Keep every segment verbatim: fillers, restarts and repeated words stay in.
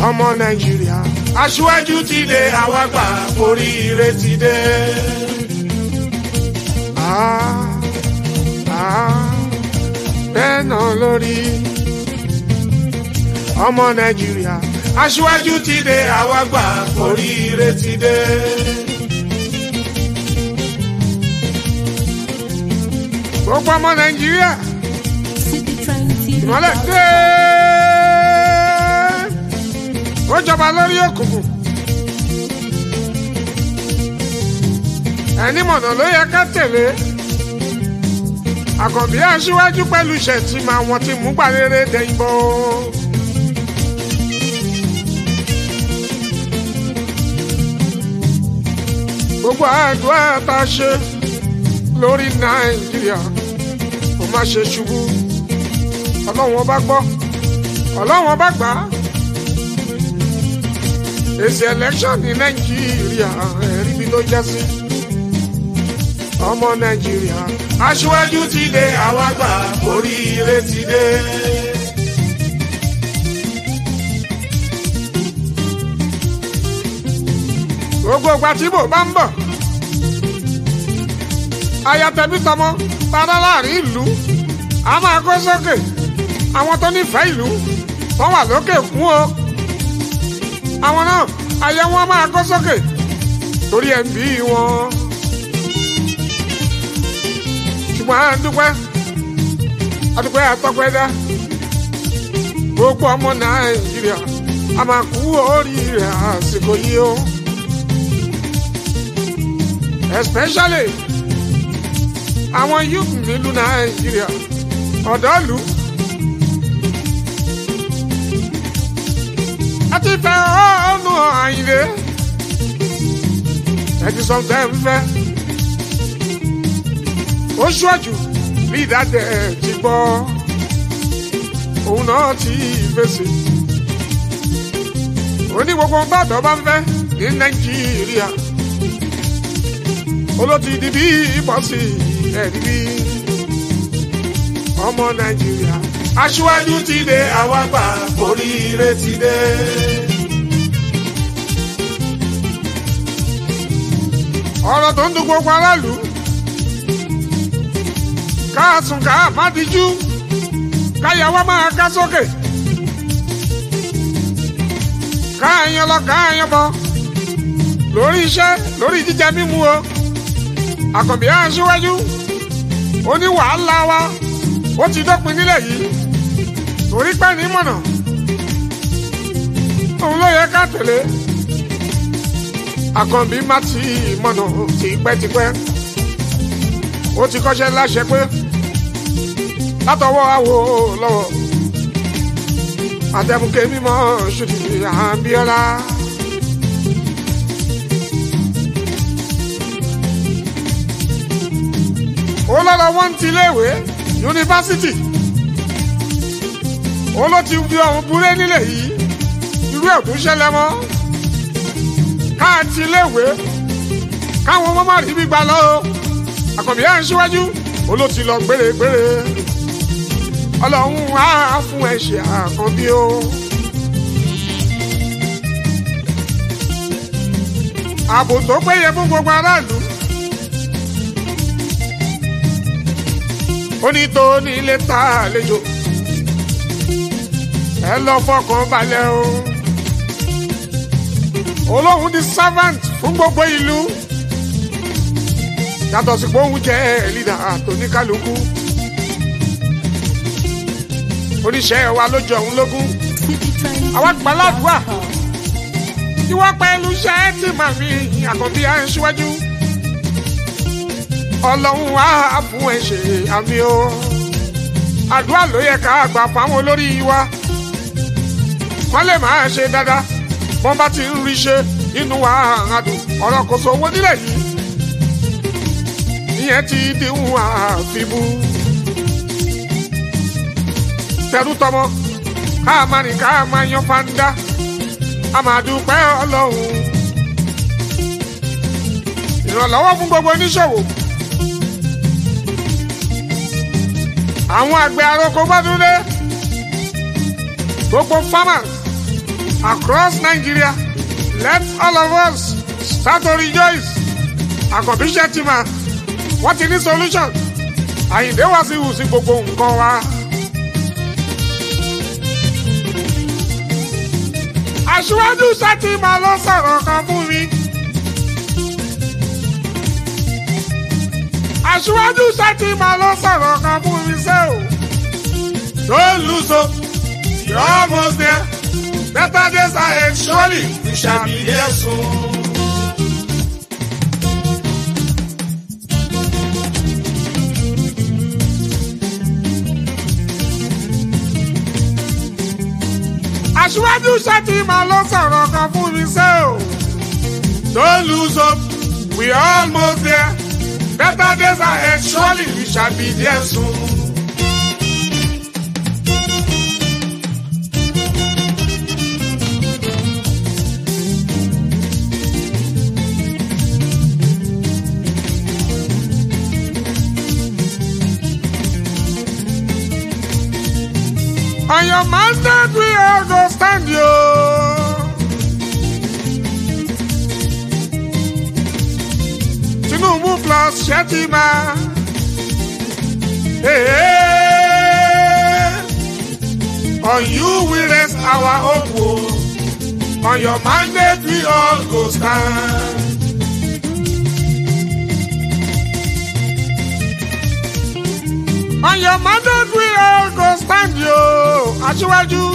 ọmọ Nàìjíríà aṣíwájú ti dé àwa gbà oríire ti dé. Ah, ah, bẹ́ẹ̀ náà lórí ọmọ Nàìjíríà aṣíwájú ti dé àwa gbà oríire ti dé. gbogbo ọmọ Nàìjíríà ìmọ́lẹ̀ dé ó jọba lórí òkùnkùn ẹni mọ̀nà ló yẹ ká tẹ̀lé Àkànbí aṣíwájú pẹ̀lú ìṣẹ̀tìmọ̀ àwọn tí mú gbàrere dẹ̀yìn bọ̀. gbogbo àdúrà tá a ṣe lórí Nàìjíríà kò má ṣe ṣubú Ọlọ́run ọba gbọ́ Ọlọ́run ọba gbà á. èsì election ní Nàìjíríà ẹ̀rí bí ló já sí. ọmọ Nàìjíríà aṣíwájú ti dé àwa gbà oríire ti dé. gbogbo ìgbà tí bò bá ń bọ̀ ayatẹ̀bí tọmọ tara láàrin ìlú a máa kó sókè àwọn tó nífẹ̀ẹ́ ìlú wọ́n wà lókè kún o àwọn náà ayé wọn máa kó sókè torí ẹ̀ ń bí wọn. ṣùgbọ́n à ń dúpẹ́ àdúpẹ́ àtọ́pẹ́dá gbogbo ọmọ Nàìjíríà a máa kú oríire àsìkò yìí o. especially àwọn youth nílùú Nàìjíríà ọ̀dọ́ ìlú. a ti fẹ́ ọ́nù Àyìndé ẹ ti sọ fẹ́ fẹ́ ó ṣọ́jú bí ìdádẹ́ ti gbọ́ òun náà ti fèsì. ó ní gbogbo ohun tọ́dọ̀ bá ń fẹ́ ní Nàìjíríà olóòtú di bí ìbọ̀sì ẹ̀rí bí ọmọ Nàìjíríà aṣíwájú ti dé àwa gbà oríire ti dé. ọ̀rọ̀ tó ń dùn gbogbo aráàlú káàsùn ká má dijú káyàwó máa ká sókè káàyàn lọ káàyàn bọ̀ lórí iṣẹ́ lórí jíjẹ mímu o. Àkànbí aṣíwájú ó ní wàhálà wa ó ti dópin nílẹ̀ yìí torí pé ní mọ̀nà òun ló yẹ ká tẹ̀lé. Àkànbí má ti mọ̀nà tipẹ́tipẹ́ ó ti kọ́ṣẹ́ láṣẹ pé látọwọ́ àwo lọ́wọ́ àtẹ̀mùkẹ́ mímọ́ ṣùtì Abíọ́lá. ó lọ́lọ́ wọ́n ti léèwé yunifásitì ó ló ti fi ọ̀hún búrẹ́ nílẹ̀ yìí irú ẹ̀ tún ṣẹlẹ̀ mọ́ káàtì léèwé káwọn ọmọ má rí gbígbà lọ Àkànbí aṣíwájú ó ló ti lọ gbèrègbèrè Ọlọ́run á fún ẹ ṣe Àkànbí o. ààbò tó péye fún gbogbo aráàlú ó ní tó ní ilé ta àlejò ẹ lọ fọkàn balẹ̀ o. Olóhùn di servant fún gbogbo ìlú yàtọ̀ sí pé òun jẹ́ leader tó ní kálukú. oníṣẹ́ wa ló jọ òun lógún àwọn àgbàlagbà tí wọ́n pẹ̀lú iṣẹ́ tí màmí Àkànbí aṣíwájú Ọlọ́run á fún ẹ ṣe àmì o. àdúrà ló yẹ ká gbà fáwọn olórí wa wọ́n lè máa ṣe dáadáa wọ́n bá ti ń rí ṣe inú wa àdùn ọ̀rọ̀ kò sówó nílẹ̀ yìí ìyẹn ti dìhun àfibú. tẹrú tọmọ ká máa rìn ká máa yan fanda a máa dúpẹ́ Ọlọ́run. ìrànlọ́wọ́ fún gbogbo oníṣòwò àwọn àgbẹ̀ àròkọ bá dúró gbogbo farmers across Nigeria. Let all of us start to rejoice. Àkànbí Shettima, wọ́n ti ní solution. Àyìndé wá sí ìwùsí gbogbo nǹkan wa. Aṣíwájú Shettima ló sọ̀rọ̀ kan fún mi. Aṣíwájú Shettima ló sọ̀rọ̀ kan fún mi ṣé o. Don't lose hope, you're almost there. Better days ahead, surely we shall be there soon. Aṣíwájú Shettima ló sọ̀rọ̀ kan fún mi ṣé o. Don't lose hope, we are almost there. Better days ahead, surely we shall be there soon. On your mountain we all go stand you. Tinubu plus Shettima. Hey, hey. On you we rest our hope. On your mandate we all go stand. On your mandate we all go stand yo. Aṣíwájú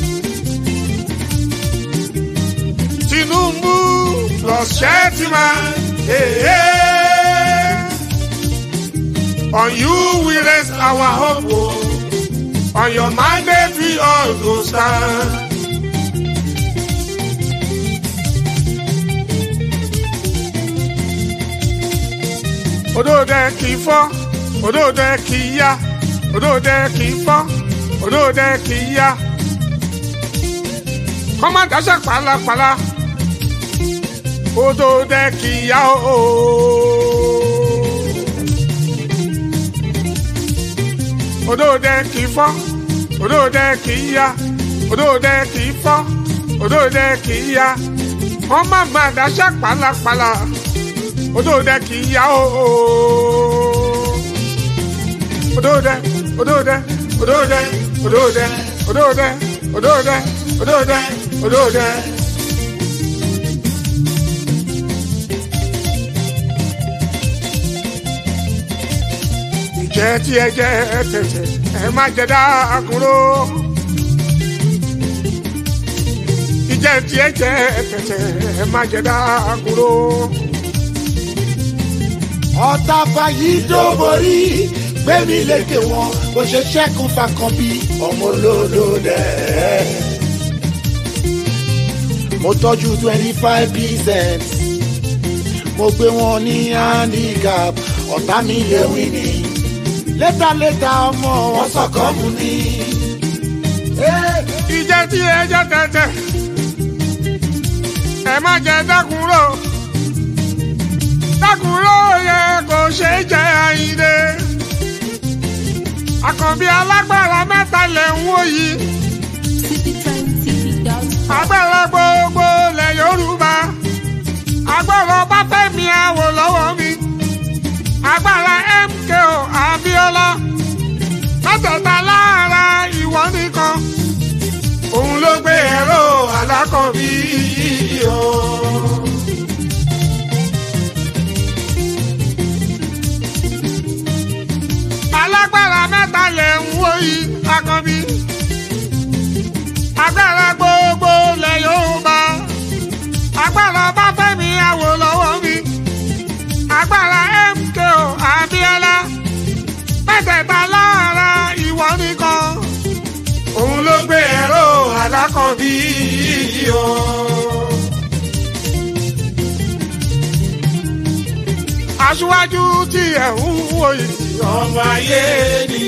Tinubu plus Shettima. Hey, hey. On you we rest our hope. On your mandate we all go stand. Odòdè kì í fọ́, odòdè kì í yá, odòdè kì í fọ́, odòdè kì í yá. Kọ́má dáṣà pàlàpàlà, odòdè kì í yá ooo. Odòdè kì í fọ́, odòdè kì í yá, odòdè kì í fọ́, odòdè kì í yá. Kọ́má má dáṣà pàlàpàlà, odòdè kì í yá ooo. Odòdè, odòdè, odòdè, odòdè, odòdè, odòdè, odòdè, odòdè. Ìjẹ́ tí ẹ jẹ́ tẹ̀tẹ̀, ẹ má jẹ dákúrò. Ìjẹ́ tí ẹ jẹ́ tẹ̀tẹ̀, ẹ má jẹ dákúrò. Ọ̀tá fàyí tó borí gbẹ̀mí lékè wọn bó ṣe ṣẹ́kùn Fákànbí ọmọ olódòdè. Mo tọ́jú twenty five percent mo gbé wọn ní handicap ọ̀tá mi lè wí ni létàlétà ọmọ wọn sọ̀kọ́ mu ni. Ìjẹ́ tí ẹ jẹ́ tẹ̀tẹ̀ ẹ má jẹ dákúrò. Dákúrò yẹ kò ṣe jẹ Àyìndé. Àkànbí alágbára mẹ́ta lẹ̀ ń wò yìí. Agbára gbogbo lẹ̀ Yorùbá. Agbára Ọbáfẹ́mi Awólọ́wọ̀ mi. Agbára M K O Abíọ́lá. Mẹ́tẹ̀ẹ̀ta lára ìwọ nìkan. Òun ló gbé ẹ̀rọ Alákànbí yìí o. Alágbára mẹ́ta lẹ̀ ń wò yìí Àkànbí. Agbára gbogbo lẹ̀ Yorùbá. Agbára Ọbáfẹ́mi Awólọ́wọ̀ mi. Agbára M K O Abíọ́lá. Mẹ́tẹ̀ẹ̀ta lára ìwọ nìkan. Òun ló gbé ẹ̀rọ Alákànbí yìí o. Aṣíwájú tí ẹ̀ ń wò yìí. Ọmọ ayé ni.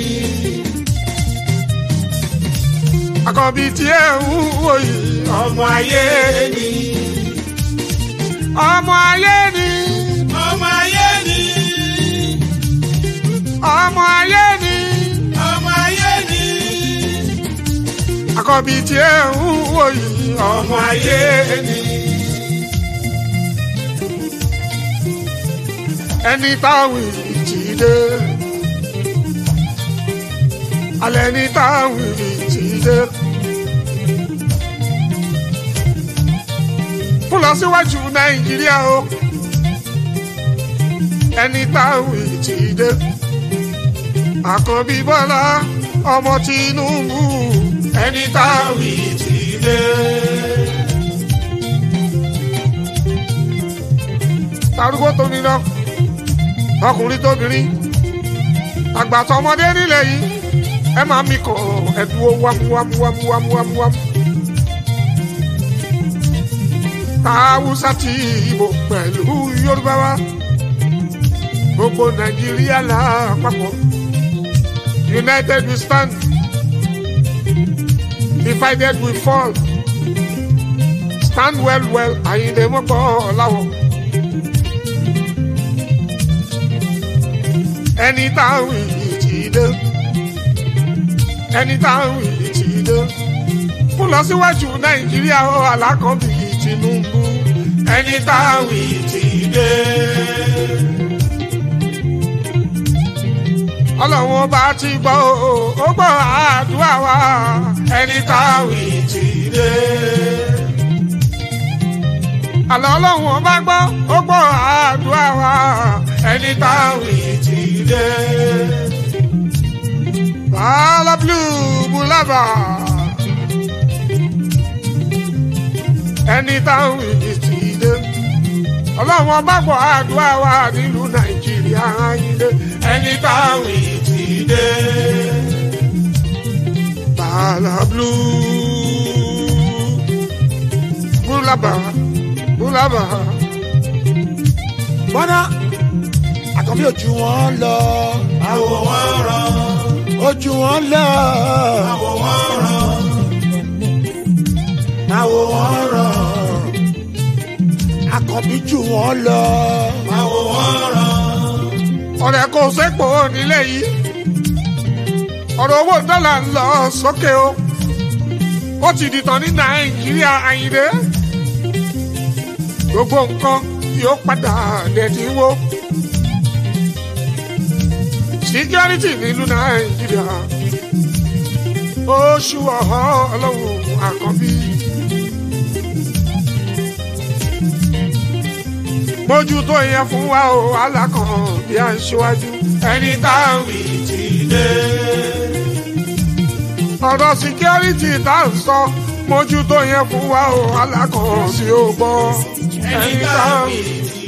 Àkànbí tí ẹ̀ ń wò yìí. Ọmọ ayé ni. Ọmọ ayé ni. Ọmọ ayé ni. Ọmọ ayé ni. Ọmọ ayé ni. àkànbí tí ẹ ń wò yìí ọmọ ayé ni. ẹni táwọn ìjì dé alẹ́ ní táwọn ìjì dé. fún lọ síwájú nàìjíríà o ẹni táwọn ìjì dé. àkànbí bọ́lá ọmọ Tinubu ẹni táwọn ìjì dé. tarúgbó tó ní lọ ọkùnrin tóbìnrin àgbàtọ ọmọdé nílẹ̀ yìí ẹ máa mi kàn ẹdúró wámúwámúwámúwámúwámú. Haúsá ti Ìgbò pẹ̀lú Yorùbá wa gbogbo Nàìjíríà lápapọ̀. United we stand, divided we fall. Stand well well Àyìndé mọ́kọ́ láwọ̀. ẹni táwọn ìjì dé ẹni táwọn ìjì dé fún lọ síwájú Nàìjíríà ó Alákànbí Tinubu ẹni táwọn ìjì dé. Ọlọ́run bá ti gbọ́ ó gbọ́ àdúrà wa ẹni táwọn ìjì dé. Àlọ́ Ọlọ́run bá gbọ́ ó gbọ́ àdúrà wa ẹni táwọn ìjì dé. Bala blue bulaba ẹni táwọn ìjì dé. Ọlọ́run bá gbọ́ àdúrà wa nílùú Nàìjíríà Àyìndé ẹni táwọn ìjì dé. Bala blue bulaba bulaba. Bọ́nà Àkànbí ojú wọn lọ. Àwọ̀ wọn rọ̀. Ojú wọn lọ. Àwọ̀ wọn rọ̀. Àwọ̀ wọn rọ̀. Àkànbí jù wọn lọ. Àwọ̀ wọn rọ̀. Ọ̀rẹ́ kò sépò nílé yìí. Ọ̀rọ̀ owó dọ́là ń lọ sókè o. Ó ti dìtàn ní Nàìjíríà Àyìndé. Gbogbo nǹkan yóò padà dẹ̀dínwó. Security nílùú Nàìjíríà oṣù ọ̀họ́ Ọlọ́run Àkànbí. Mójútó yẹn fún wa o Alákànbí aṣíwájú ẹni táwọn ìjì dé. Ọ̀rọ̀ security tá à ń sọ mójútó yẹn fún wa o Alákànbí ó gbọ́ ẹni táwọn ìjì dé.